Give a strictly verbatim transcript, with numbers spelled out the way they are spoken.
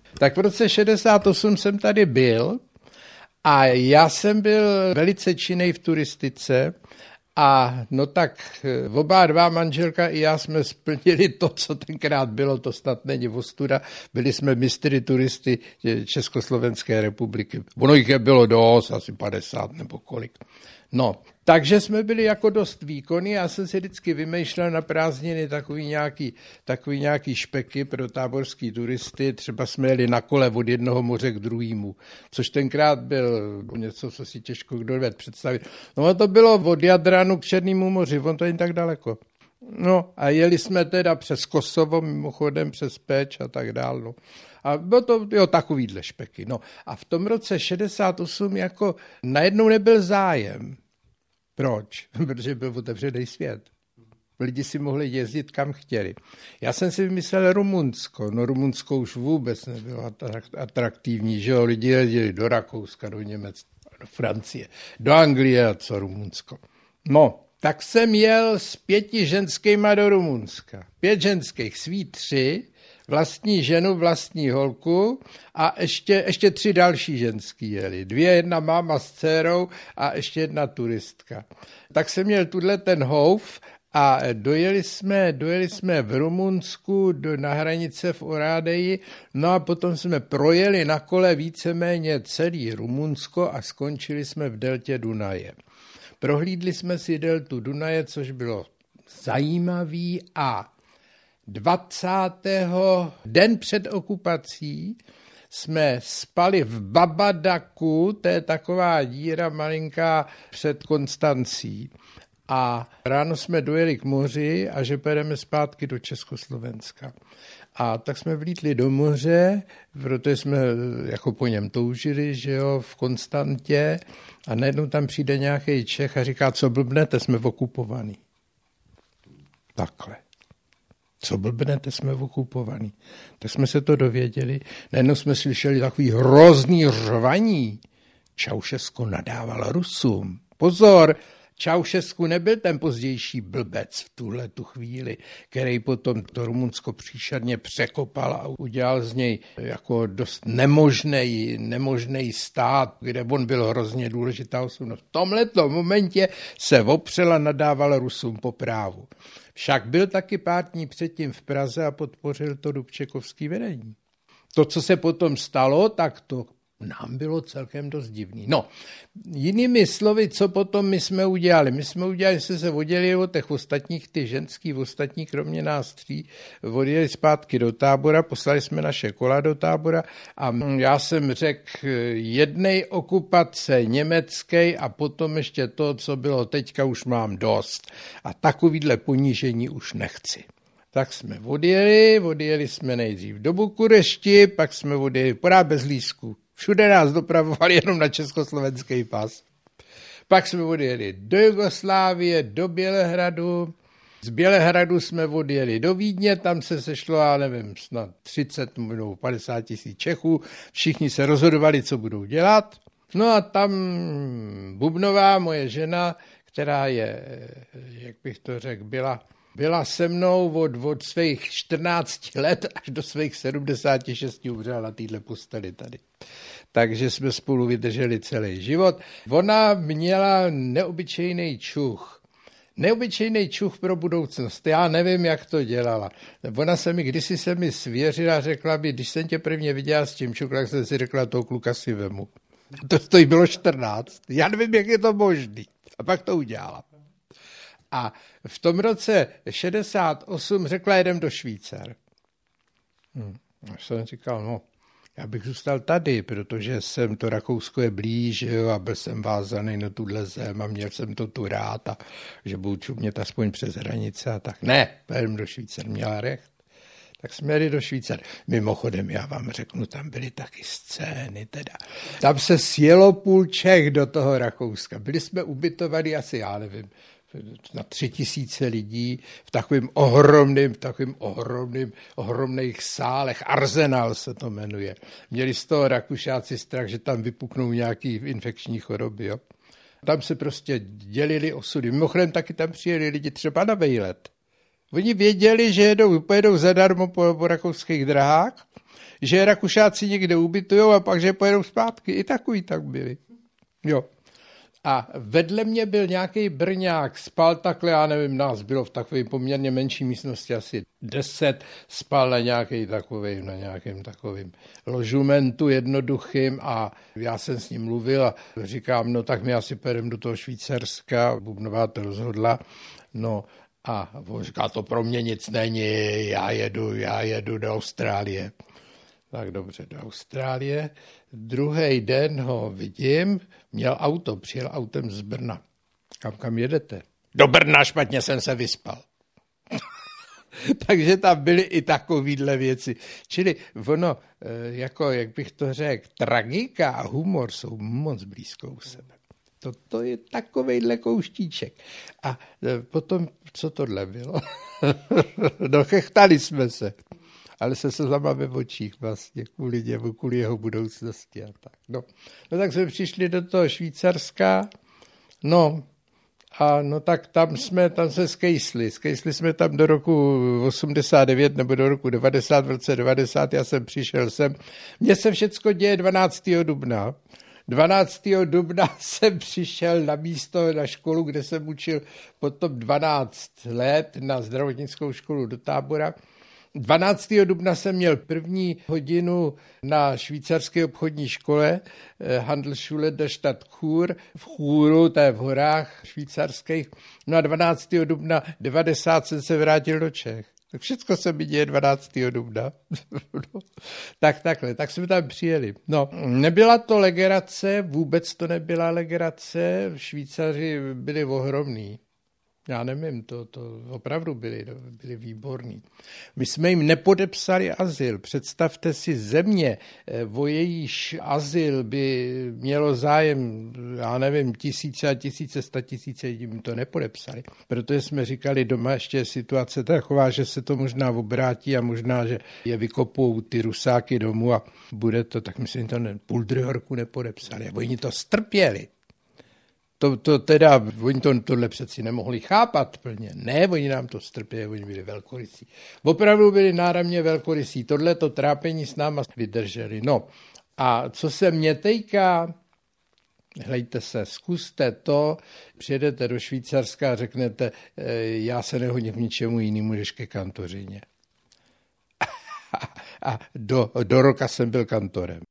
Tak v roce šedesát osm jsem tady byl a já jsem byl velice činnej v turistice a no tak oba dva, manželka i já, jsme splnili to, co tenkrát bylo, to snad není ostuda. Byli jsme mistry turisty Československé republiky. Ono jich bylo dost, asi padesát nebo kolik. No, takže jsme byli jako dost výkonní, já jsem si vždycky vymýšlel na prázdniny takový nějaký, takový nějaký špeky pro táborský turisty, třeba jsme jeli na kole od jednoho moře k druhému, což tenkrát byl něco, co si těžko kdo dovedl představit. No to bylo od Jadranu k Černému moři, on to není tak daleko. No a jeli jsme teda přes Kosovo, mimochodem přes Péč a tak dál, no. A bylo to jo, takovýhle špeky. No a v tom roce šedesát osm jako najednou nebyl zájem. Proč? Protože byl otevřený svět. Lidi si mohli jezdit kam chtěli. Já jsem si vymyslel Rumunsko. No Rumunsko už vůbec nebylo atraktivní, že jo? Lidi jezdili do Rakouska, do Německa, do Francie, do Anglie a co Rumunsko. No, tak jsem jel s pěti ženskýma do Rumunska. Pět ženských, svý tři, vlastní ženu, vlastní holku a ještě, ještě tři další ženský jeli. Dvě, jedna máma s dcerou a ještě jedna turistka. Tak jsem měl tuhle ten houf a dojeli jsme, dojeli jsme v Rumunsku do, na hranice v Orádeji, no a potom jsme projeli na kole víceméně celý Rumunsko a skončili jsme v deltě Dunaje. Prohlídli jsme si deltu Dunaje, což bylo zajímavý a dvacátého den před okupací jsme spali v Babadaku, to je taková díra malinká před Konstancí. A ráno jsme dojeli k moři a že pojedeme zpátky do Československa. A tak jsme vlítli do moře, protože jsme jako po něm toužili, že jo, v Konstantě. A najednou tam přijde nějaký Čech a říká, co blbnete, jsme okupovaní. Takhle. Co blbnete, jsme okupovaní. Tak jsme se to dověděli. Najednou jsme slyšeli takový hrozný řvaní. Čaušesku nadával Rusům. Pozor, Čaušesku nebyl ten pozdější blbec v tuhle tu chvíli, který potom to Rumunsko příšerně překopal a udělal z něj jako dost nemožnej, nemožnej stát, kde on byl hrozně důležitá osobnost. V tomhletom momentě se opřel a nadával Rusům po právu. Však byl taky pár dní předtím v Praze a podpořil to Dubčekovský vedení. To, co se potom stalo, tak to nám bylo celkem dost divný. No, jinými slovy, co potom my jsme udělali? My jsme udělali, že jsme se oddělili od těch ostatních, ty ženský, ostatní, kromě nás tří, odjeli zpátky do Tábora, poslali jsme naše kola do Tábora a já jsem řekl jednej okupace německé a potom ještě to, co bylo teďka, už mám dost. A takovýhle ponížení už nechci. Tak jsme odjeli, odjeli jsme nejdřív do Bukurešti, pak jsme odjeli porád bez lístků. Všude nás dopravovali jenom na československý pas. Pak jsme odjeli do Jugoslávie, do Bělehradu. Z Bělehradu jsme odjeli do Vídně, tam se sešlo, já nevím, snad třicet nebo padesát tisíc Čechů. Všichni se rozhodovali, co budou dělat. No a tam Bubnová, moje žena, která je, jak bych to řekl, byla... Byla se mnou od, od svých čtrnácti let až do svých sedmdesáti šesti umřela na téhle posteli tady. Takže jsme spolu vydrželi celý život. Ona měla neobyčejný čuch. Neobyčejný čuch pro budoucnost. Já nevím, jak to dělala. Ona se mi, kdysi se mi svěřila, řekla mi, když jsem tě prvně viděla s tím čuch, tak jsem si řekla, toho kluka si vemu. To, to jí bylo čtrnáct. Já nevím, jak je to možný. A pak to udělala. A v tom roce šedesát osm řekla, jedem do Švýcar. Hm. A jsem říkal, no, já bych zůstal tady, protože jsem, to Rakousko je blíž, jo, a byl jsem vázaný na tuhle zem a měl jsem to tu rád a že budu čumět aspoň přes hranice a tak. Ne, pojedem do Švýcar, měla recht. Tak jsme jeli do Švýcar. Mimochodem, já vám řeknu, tam byly taky scény teda. Tam se sjelo půl Čech do toho Rakouska. Byli jsme ubytovaní asi, já nevím, na tři tisíce lidí v takovým ohromným, v takovým ohromným, ohromných sálech. Arsenal se to jmenuje. Měli z toho Rakušáci strach, že tam vypuknou nějaký infekční choroby. Jo? Tam se prostě dělili osudy. Mimochodem taky tam přijeli lidi třeba na vejlet. Oni věděli, že jedou, pojedou zadarmo po, po rakouských drahách, že Rakušáci někde ubytujou a pak, že pojedou zpátky. I takový tak byli. Jo. A vedle mě byl nějaký Brňák, spal takhle, já nevím, nás bylo v takové poměrně menší místnosti, asi deset, spal na nějaký takový, na nějakém takovým ložumentu jednoduchým a já jsem s ním mluvil a říkám, no tak my asi pojedeme do toho Švýcarska, Bubnová to rozhodla, no a on říká, to pro mě nic není, já jedu, já jedu do Austrálie. Tak dobře, do Austrálie. Druhý den ho vidím, měl auto, přijel autem z Brna. Kam, kam jedete? Do Brna, špatně jsem se vyspal. Takže tam byly i takovýhle věci. Čili ono, jako, jak bych to řekl, tragika a humor jsou moc blízko u sebe. Toto je takovejhle kouštíček. A potom, co tohle bylo? No, chechtali jsme se. Ale se slzama ve očích vlastně, kvůli němu, kvůli jeho budoucnosti a tak. No. no tak jsme přišli do toho Švýcarska, no a no tak tam jsme, tam se skejsli. Skejsli jsme tam do roku osmdesát devět nebo do roku devadesát, v roce devadesát, já jsem přišel sem. Mně se všecko děje dvanáctého dubna. dvanáctého dubna jsem přišel na místo, na školu, kde jsem učil potom dvanáct let na zdravotnickou školu do Tábora. dvanáctého dubna jsem měl první hodinu na švýcarské obchodní škole Handelsschule der Stadt Chur v Churu, to je v horách švýcarských. No a dvanáctého dubna devadesát jsem se vrátil do Čech. Tak všechno se mi děje dvanáctého dubna. no, tak takhle, tak jsme tam přijeli. No, nebyla to legrace, vůbec to nebyla legrace, Švýcaři byli ohromní. Já nevím, to, to opravdu byli, byli výborní. My jsme jim nepodepsali azyl. Představte si země, o jejíž azyl by mělo zájem, já nevím, tisíce a tisíce, sta tisíce, jim to nepodepsali. Protože jsme říkali, doma ještě je situace taková, že se to možná obrátí a možná, že je vykopou ty Rusáky domů a bude to, tak myslím, to ne, půl druhého roku nepodepsali. A oni to strpěli. To, to teda, oni to, tohle přeci nemohli chápat plně. Ne, oni nám to strpěli, oni byli velkorysí. Opravdu byli náramně velkorysí. Tohle to trápení s náma vydrželi. No a co se mě týká, hlejte se, zkuste to, přijedete do Švýcarska a řeknete, já se nehodím k ničemu jinému, než ke kantořině. A do, do roka jsem byl kantorem.